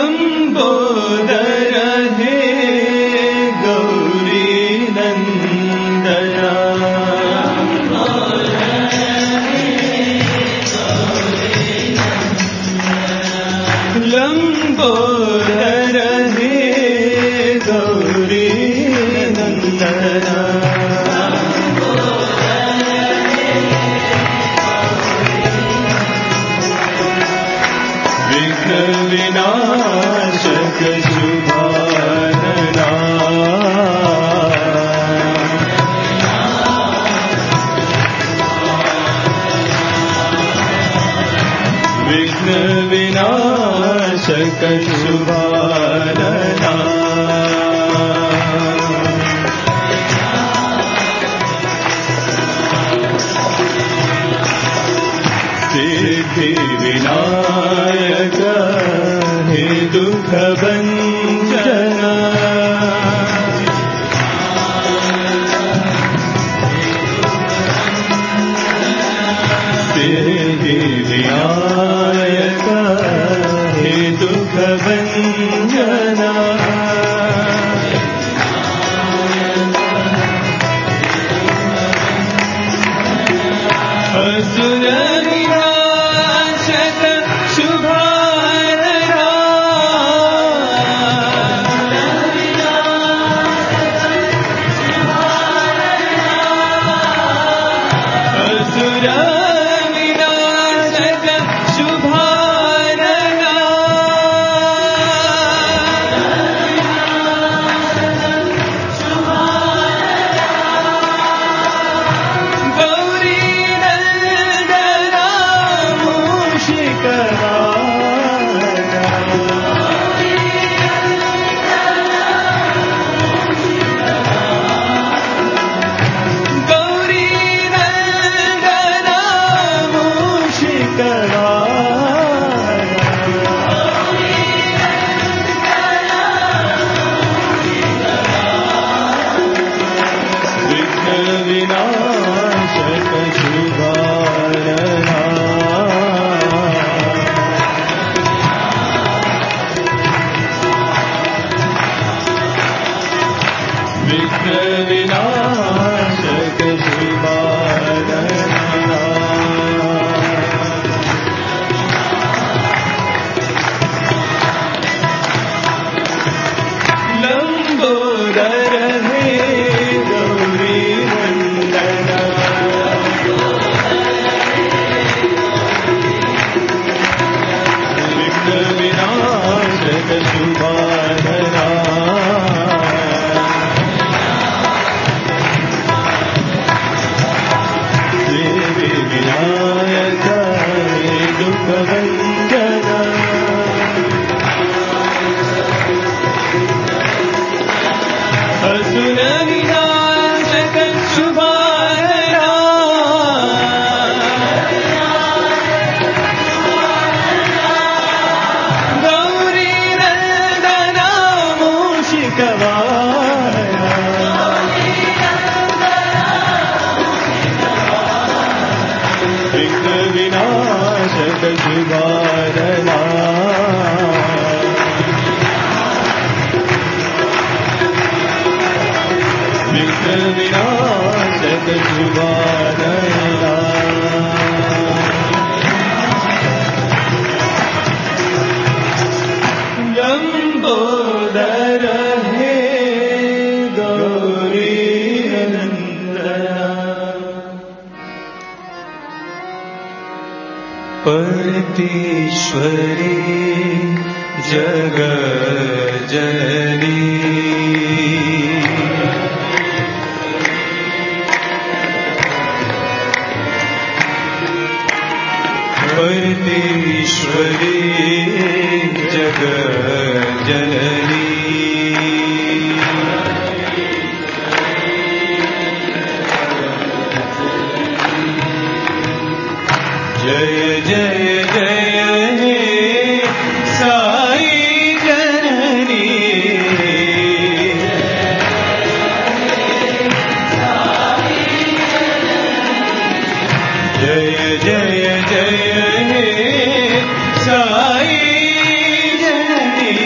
लंबोदर हे गौरी नंदना लंबोदर हे गौरी नंदना विघ्न विनाशक शुभानना विघ्न विनाशक शुभानना सिद्धि विनायक हे दुख भंजना सिद्धि विनायक हे दुख भंजना असुर विनाशक शुभानना असुर विनाशक शुभानना गौरी नंदना मूषिकवाहना गौरी नंदना विघ्न विनाशक शुभानना विघ्न विनाशक शुभानना लंबोदर हे गौरी नंदना विघ्न विनाशक शुभानना देवी विनायक हे दुख भंजना असुर विनाशक शुभानना गौरी नंदना मूषिकवाहना विघ्न विनाशक शुभानना विघ्न विनाशक शुभानना लंबोदर हे गौरी नंदना परमेश्वरी जग जननी परमेश्वरी जग जननी जय जय जय हे साई जननी जय जय जय हे साई जननी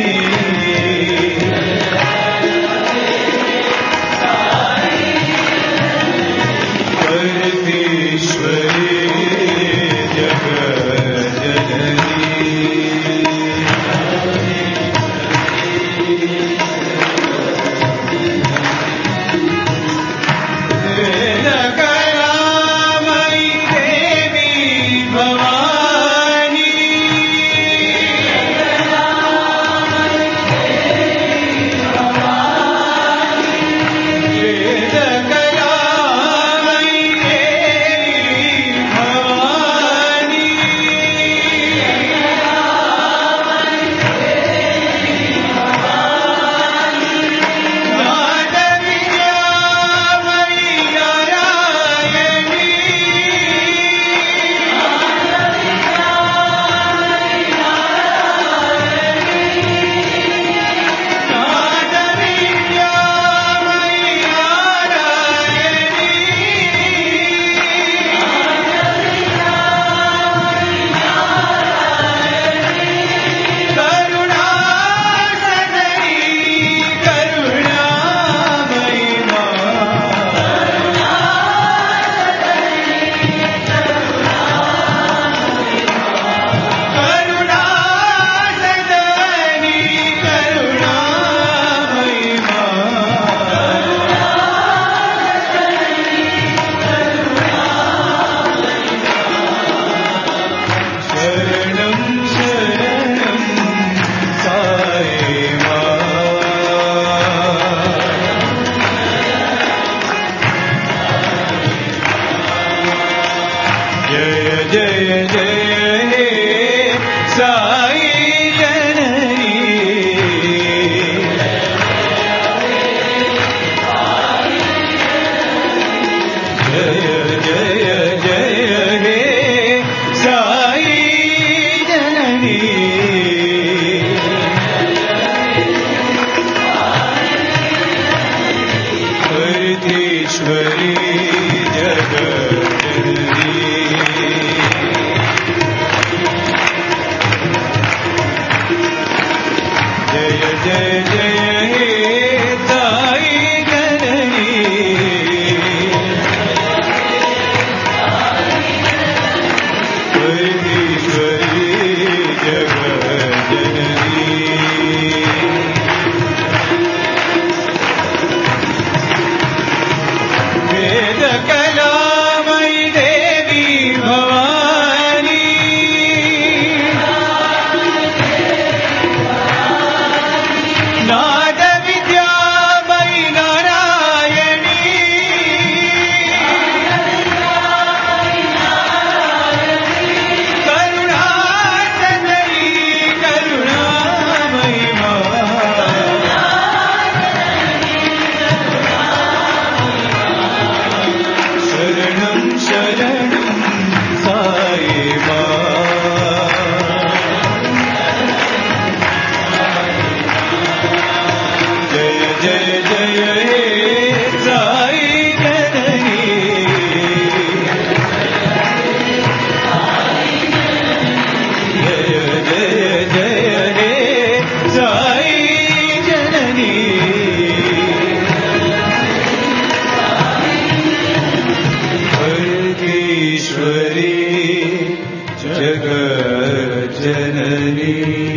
जननी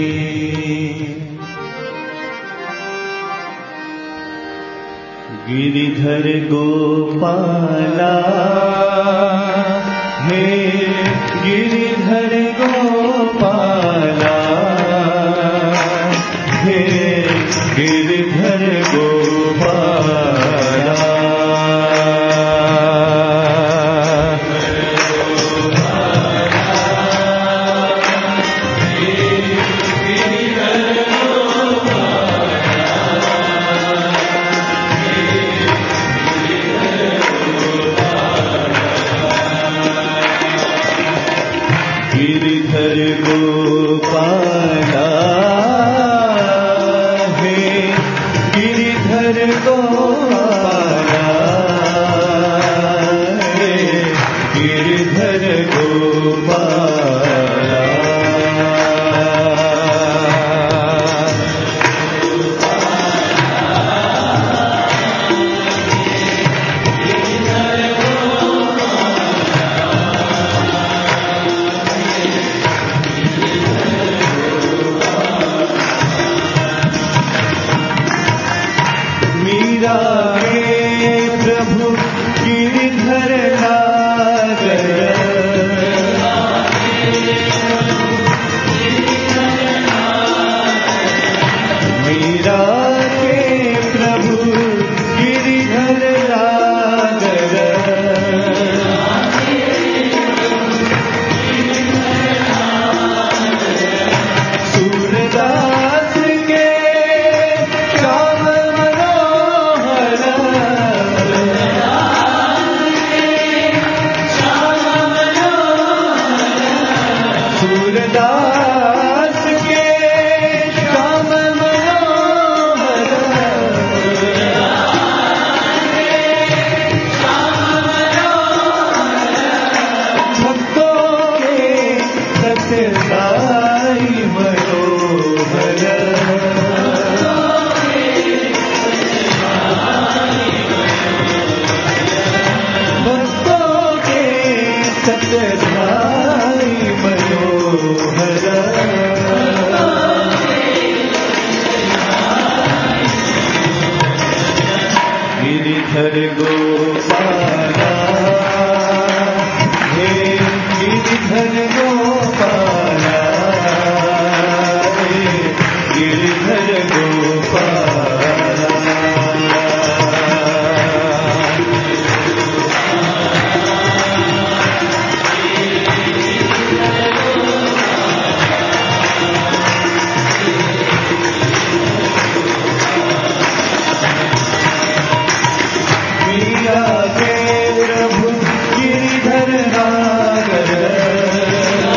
गिरिधर गोपाला हे गिरिधर गोपाला हे गिरिधर गोपाला गिरिधर गोपाला हे गिरिधर गोपाला हे गिरिधर गोपाला मीरा के प्रभु गिरिधर नागर मीरा के प्रभु गिरिधर नागर सूरदास के श्याम मनोहर सूरदास के श्याम मनोहर भक्तों में सत्यसाई मनोहर भक्तों के सत्यसाई मनोहर गिरिधर गोपाला हे गिरिधर गोपाला हे गिरिधर गोपाला मीरा के प्रभु गिरिधर नागर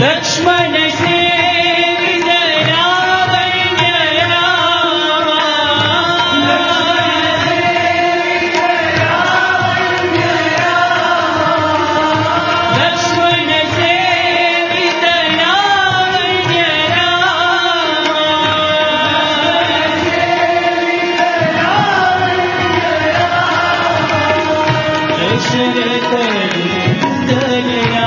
लक्ष्मण सेवित लावण्य रामा लक्ष्मण सेवित लावण्य रामा दशरथ नंदन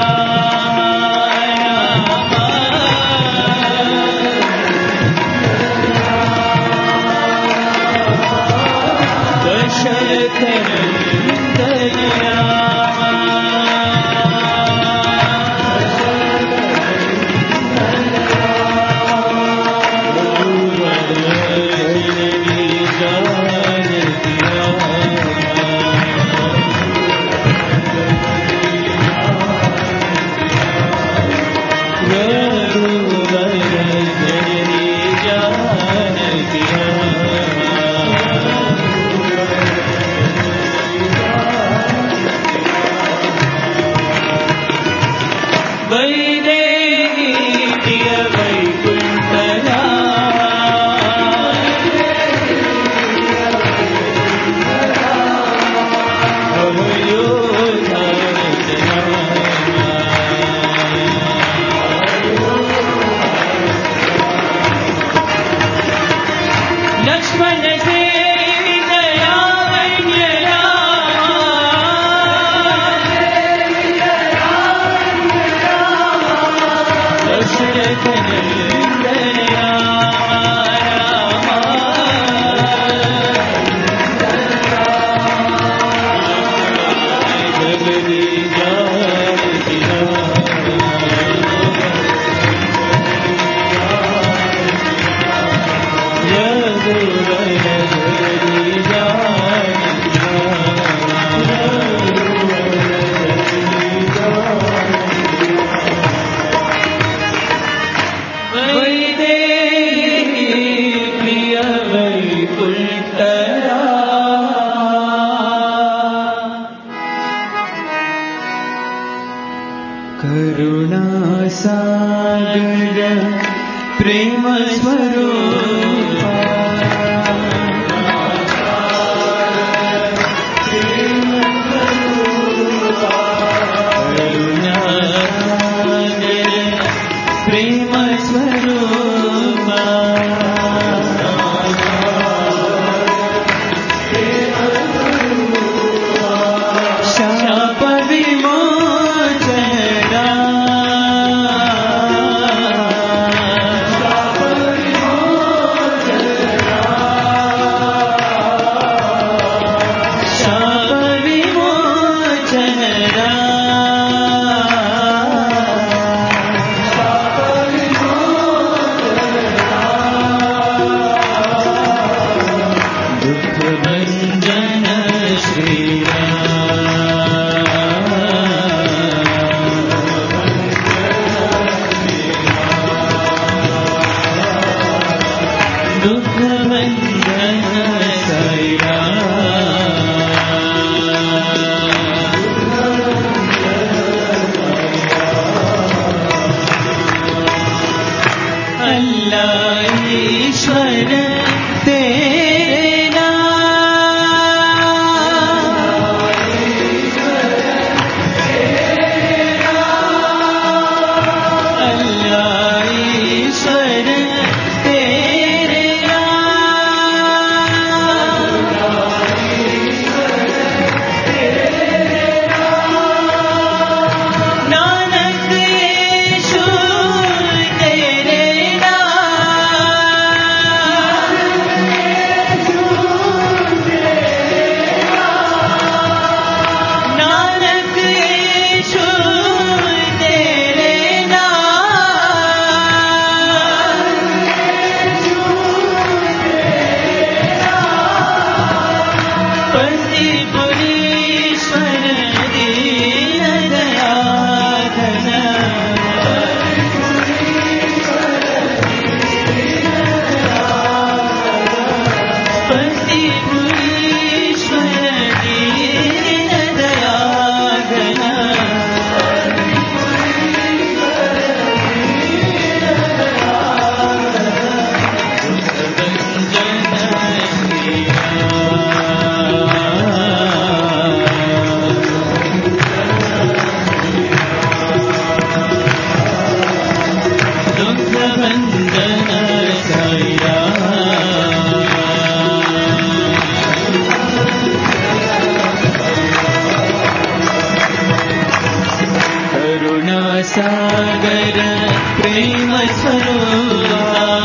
सागर प्रेम स्वरूपा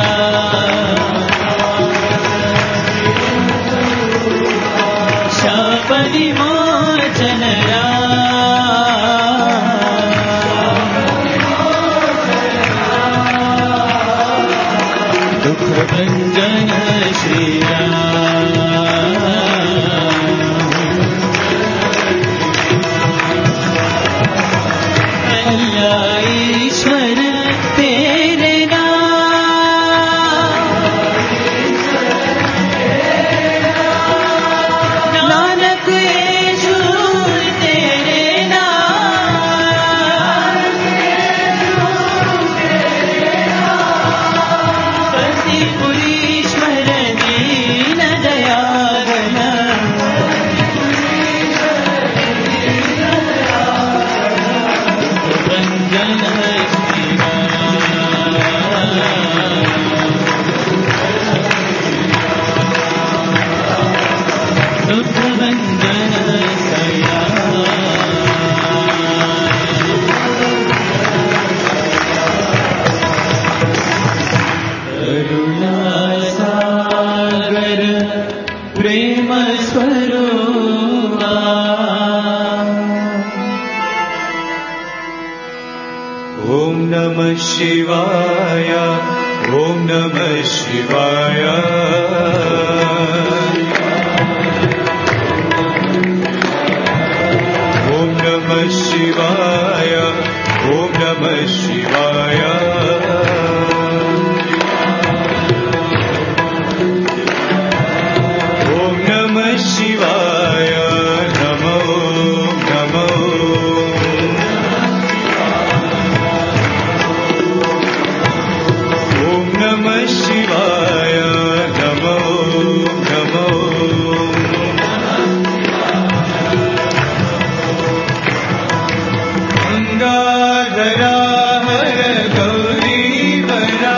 शाप विमोचन दुख भंजन श्री ईश्वर तेरे नानक यीशु तेरे पति पुरीश्वर दीन दयाल सागर प्रेम स्वरूपा ओम नमः शिवाय ओम नमः शिवाय ओम नमः शिवाय ओम नमः शिवाय ओम नमः शिवाय नमो नमो ओम नमः शिवाय नमो नमो गंगाधरा हर गौरी वरा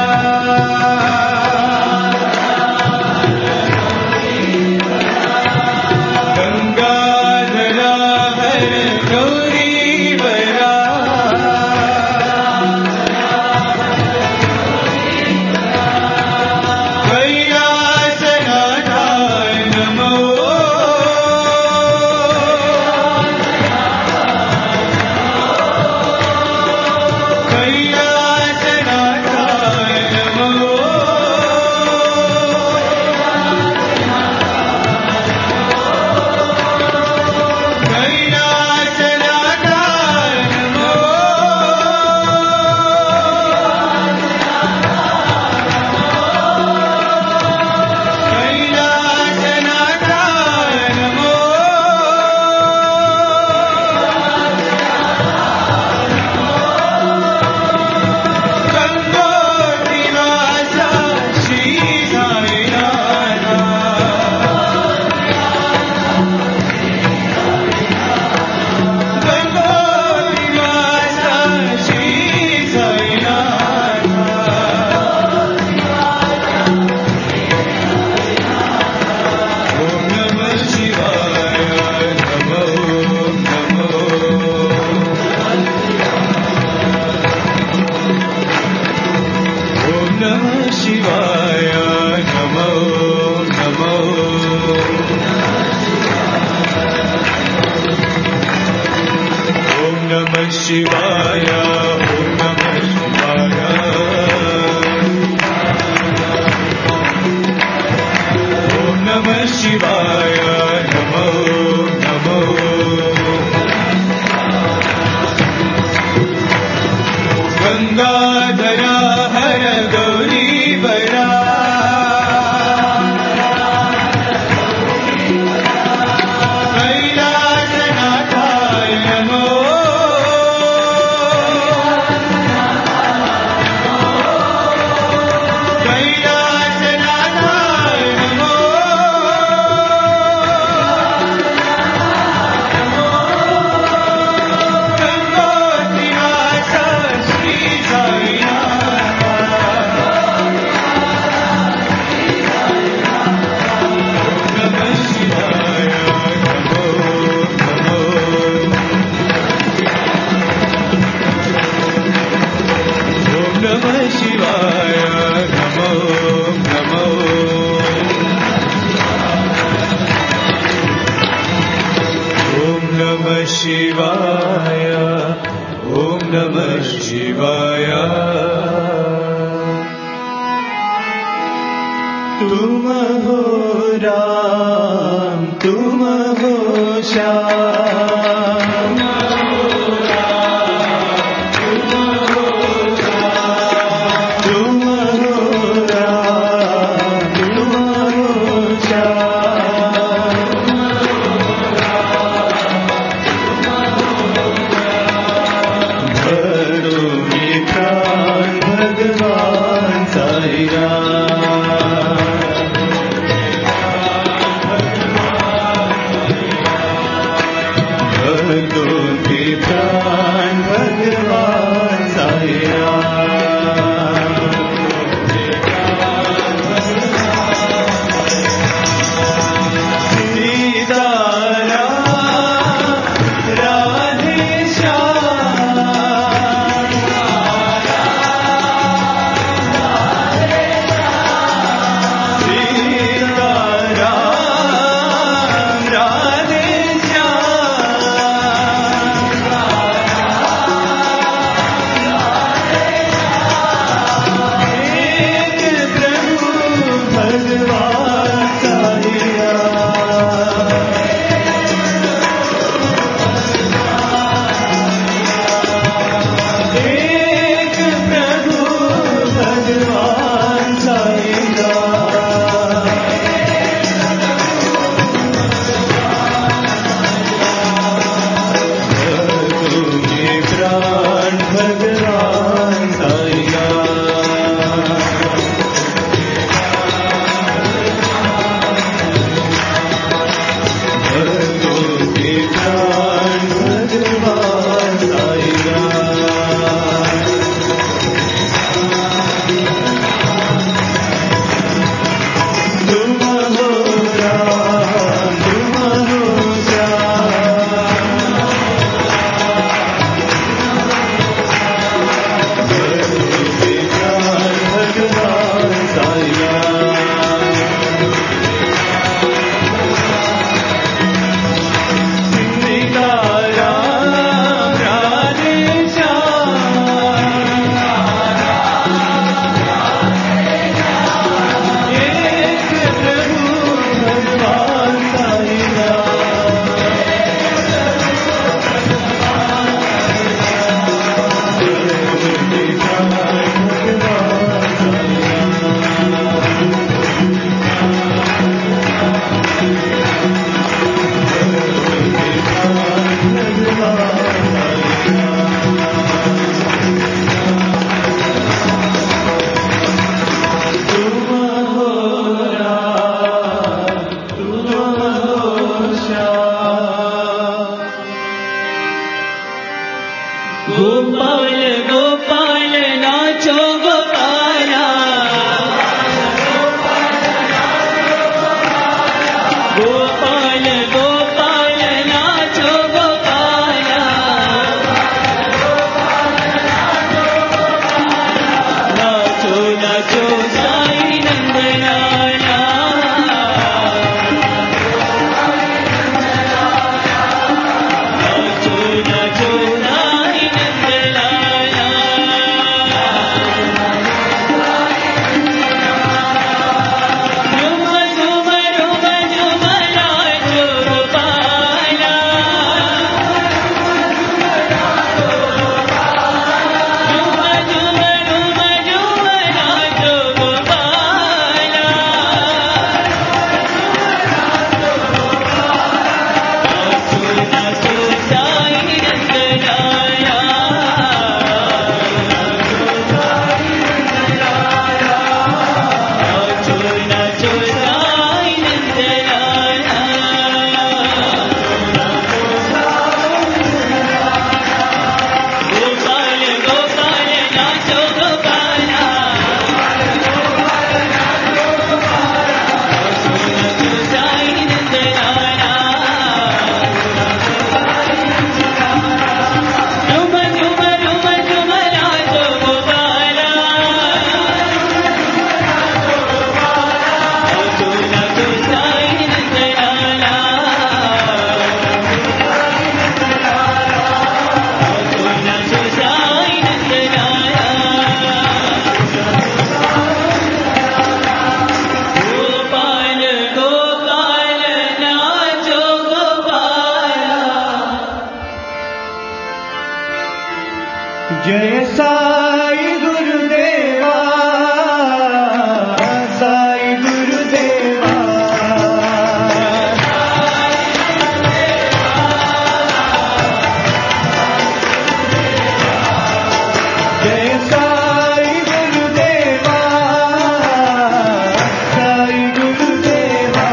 गंगाधरा हर गौरी वरा कैलासनाथाय नमो कैलासनाथाय नमो कैलासनाथाय नमो कैलासनाथाय नमो गंगोत्रीवासा श्री साईनाथ गंगोत्रीवासा श्री साईनाथ ओम नमः शिवाय नमो नमो ओम नमः शिवाय नमो नमो ओम नमः शिवाय ओम नमः शिवाय ओम नमः शिवाय नमो नमो गंगाधरा हर गौरी वरा कैलासनाथाय नमो शिवाय ॐ नमः शिवाय तुम हो राम तुम हो श्याम नाचो नाई नंदलाला जय साई गुरुदेवा साई गुरुदेवा जय साई गुरुदेवा साई गुरुदेवा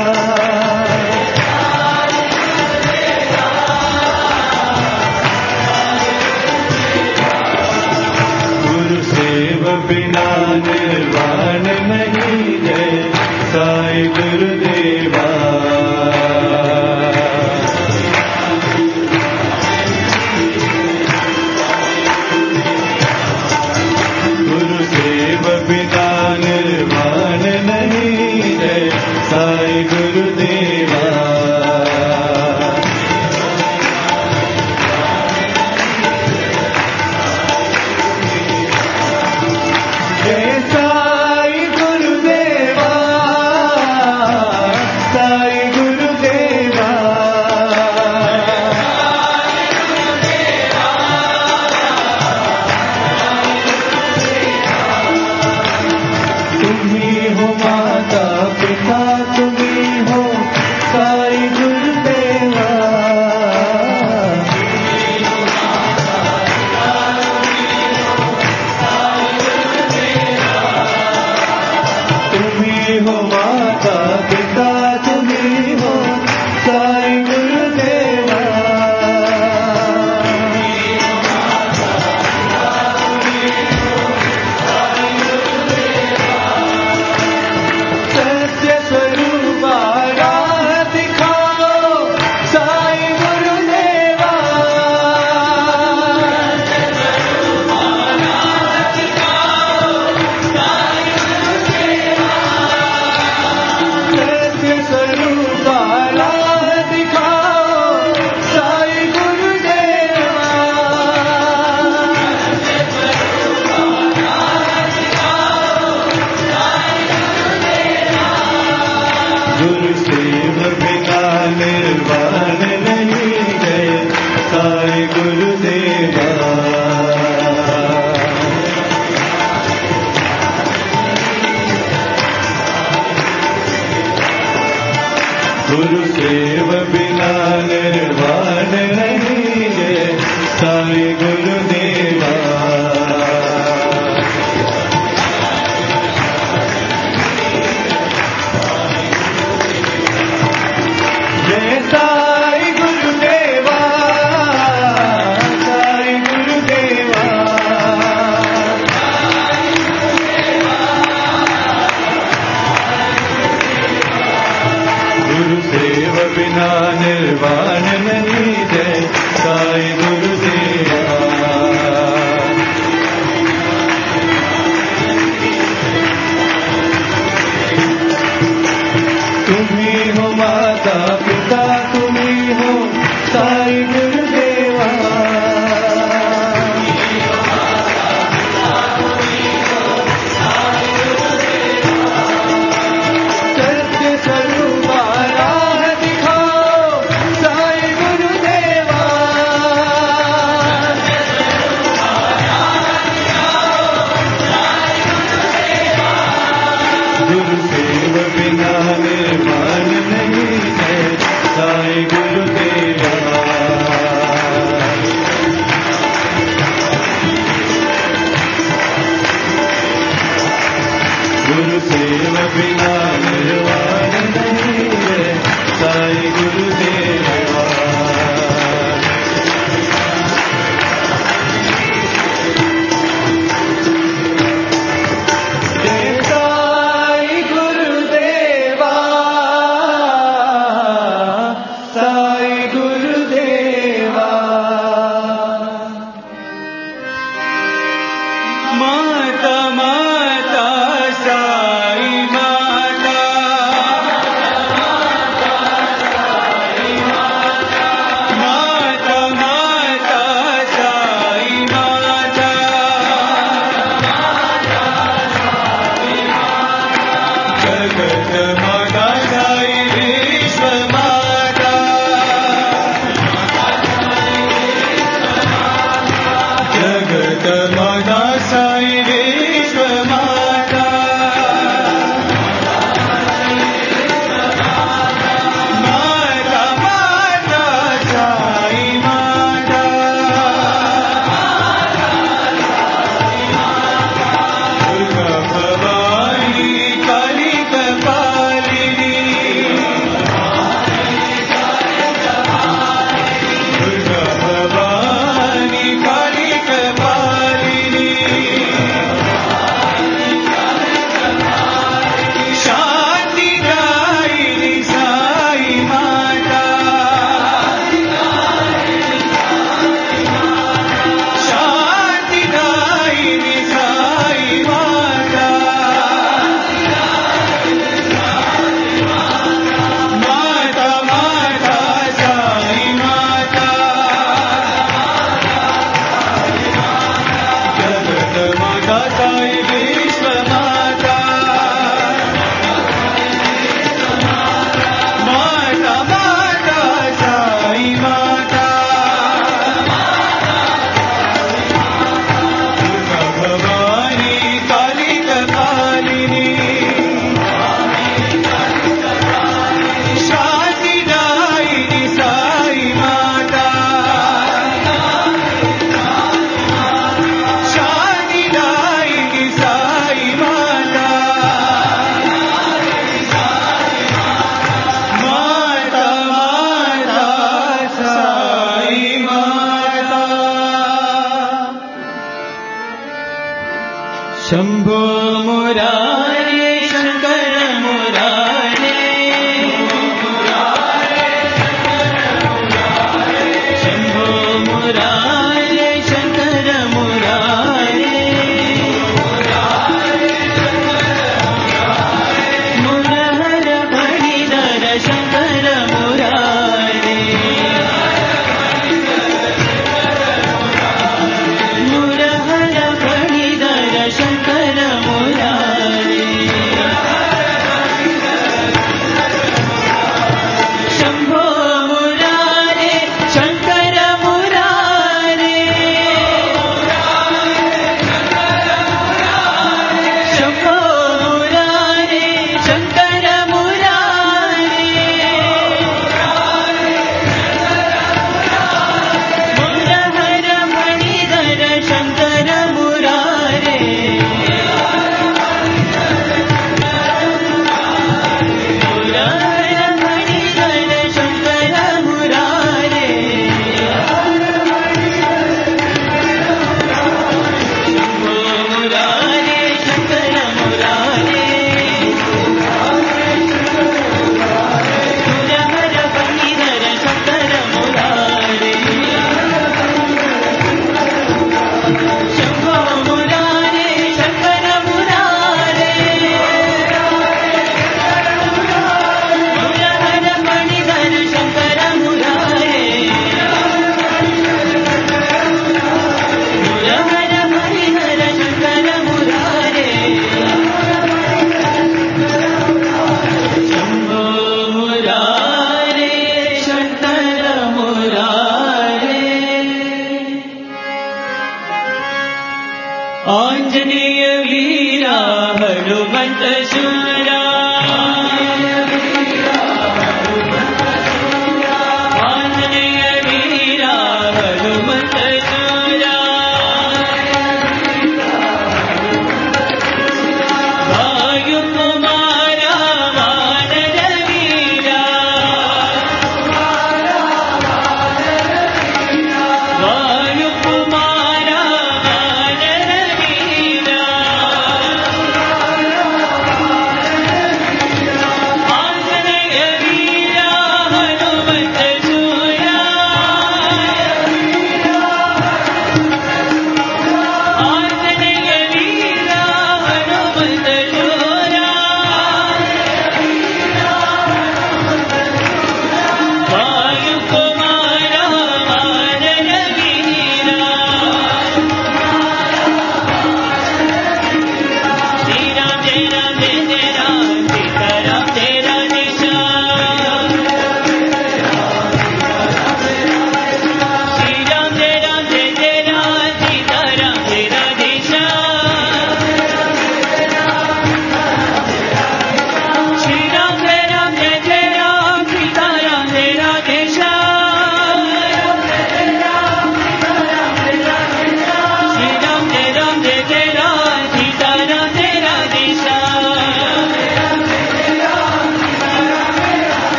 गुरु सेव बिना निर्वाण नहीं जय साई गुरुदेवा गुरु सेव बिना निर्वाण नहीं जय साई गुरुदेवा जय साई गुरुदेवा साई गुरुदेवा तुम्ही हो माता पिता तुम्ही हो साई गुरुदेवा तुम्ही हो माता पिता तुम्ही हो साई गुरुदेवा सत्य स्वरूप राह दिखाओ साई गुरुदेवा सत्य स्वरूप राह दिखाओ साई गुरुदेवा गुरु सेव बिना निर्वाण नहीं जय साई गुरुदेवा गुरु सेव बिना निर्वाण नहीं जय साई गुरुदेवा जय साई गुरुदेवा साई गुरुदेवा गुरु सेव बिना निर्वाण नहीं जय साई गुरुदेवा जगन्माता साई विश्व माता माता माता साई माता दुर्गा भवानी काली कपालिनी दुर्गा भवानी काली कपालिनी शांति दायिनी साई माता शांति दायिनी साई माता माता माता साई माता जगन्माता साई विश्व माता माता माता साई माता दुर्गा भवानी काली कपालिनी शांति दायिनी साई माता शांति दायिनी साई माता माता माता साई माता शंभो मुरारे शंकर मुरारे शंभो मुरारे शंकर मुरारे मुरहर फणिधर शंकर मुरारे मुरहर फणिधर शंकर मुरारे शंभो मुरारे शंकर मुरारे शंभो मुरारे शंकर मुरारे मुरहर फणिधर शंकर मुरारे मुरहर फणिधर शंकर मुरारे शंभो मुरारे शंकर मुरारे मुरहर फणिधर शंकर मुरारे शंभो मुरारे शंकर मुरारे मुरहर फणिधर शंकर मुरारे मुरहर फणिधर शंकर मुरारे शंभो मुरारे शंकर मुरारे आंजनेय वीरा हनुमंत शूरा आंजनेय वीरा हनुमंत शूरा वायु कुमारा वानर वीरा वायु कुमारा वानर वीरा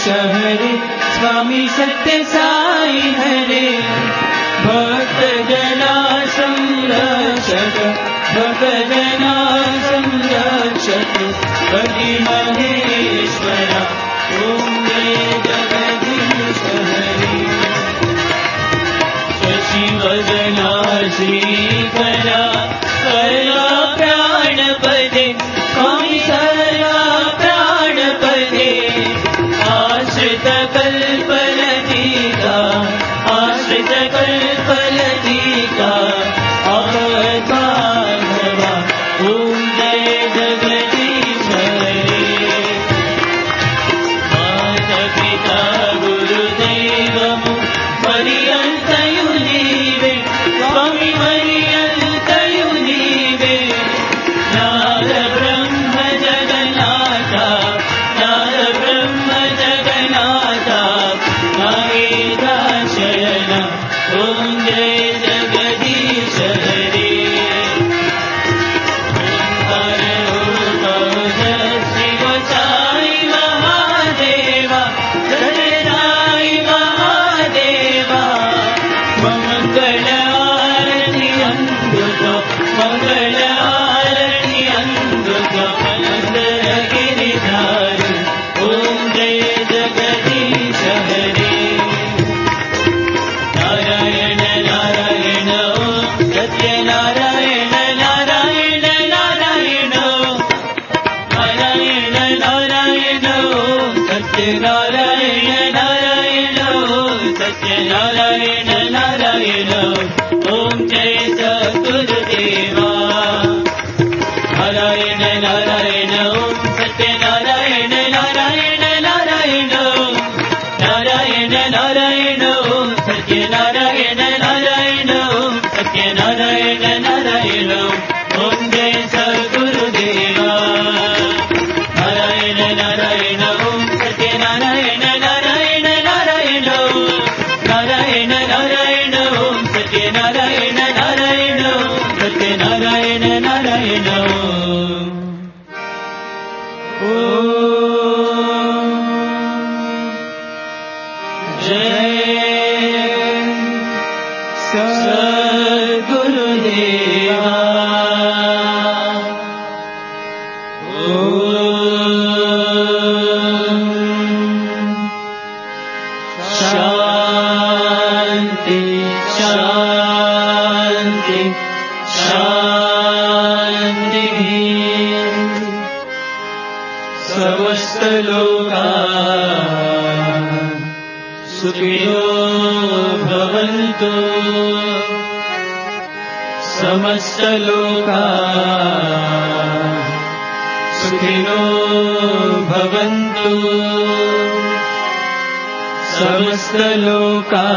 हरे स्वामी सत्य साई हरे भक्त जना संरक्षक भक्त जना संरक्षक हरि महेश्वरा ओम जय जगदीश हरे शशिवदना श्रीकरा कला प्राणपदे स्वामी सदा प्राणपदे आश्रित कल्पलतिका आश्रित कल्पलतिका अवतारवा ओम जय जगदीश हरे माता पिता गुरुदैवमु पर्यन्तयु नीवे स्वामी पर्यन्तयु नीवे नाद ब्रह्म जगन्नाथा नाद ब्रह्म जगन्नाथा नागेन्द्र शयन ओम जय जगदीश हरे शिव साई महादेवा जय महादेवा मंगल आरती अमृत मंगल आरती अमृत मंगल गिरिधार ओम जय जगदीश हरे नारायण नारायण ओम सत्य नारायण नारायण नारायण नारायण नारायण ओम सत्य नारायण नारायण ओम सत्य नारायण नारायण ओम जय सद्गुरुदेवा नारायण नारायण ओम सत्य नारायण नारायण नारायण नारायण नारायण ओम सत्य नारायण नारायण ओम सत्य नारायण नारायण ओम जय सद्गुरुदेवा नारायण नारायण ओम सत्य नारायण नारायण नारायण नारायण नारायण ओम सत्य नारायण नारायण सत्य नारायण नारायण ओम जय सद्गुरुदेवा शांति शांति शांति समस्त लोका सुखिनो भवन्तु समस्त लोका सुखिनो भवन्तु समस्त लोका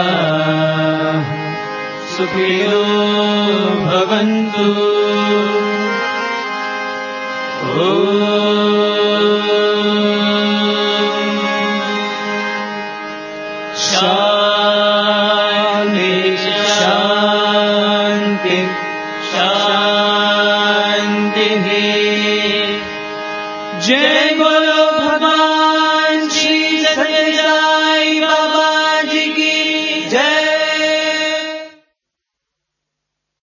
सुखिनो भवन्तु।